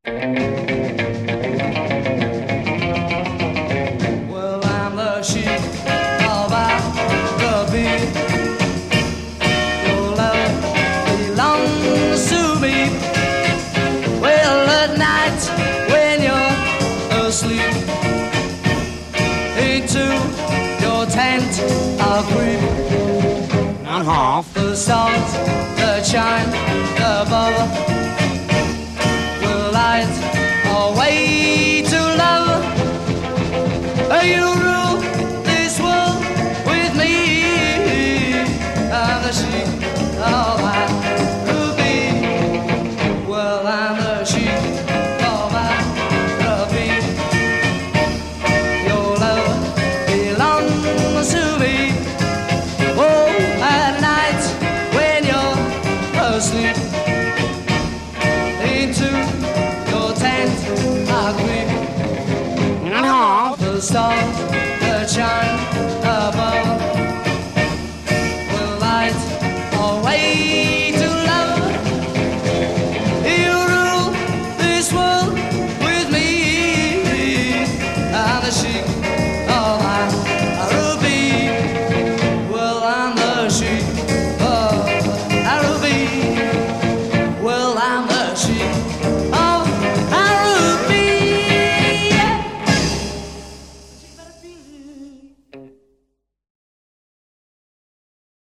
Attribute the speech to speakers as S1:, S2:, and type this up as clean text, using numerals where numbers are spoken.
S1: Well, I'm the sheep of Araby. Your love belongs to me. Well, at night when you're asleep, into your tent I'll creep.
S2: And half.
S1: The stars that shine above will light our way to love. You rule this world with me, and the sheep of Araby. Well, I'm the sheep of Araby. Your love belongs to me. Oh, at night when you're asleep, into your tent I creep.
S2: And half.
S1: The stars that shine above will light our way to love. You rule this world with me, and the sheep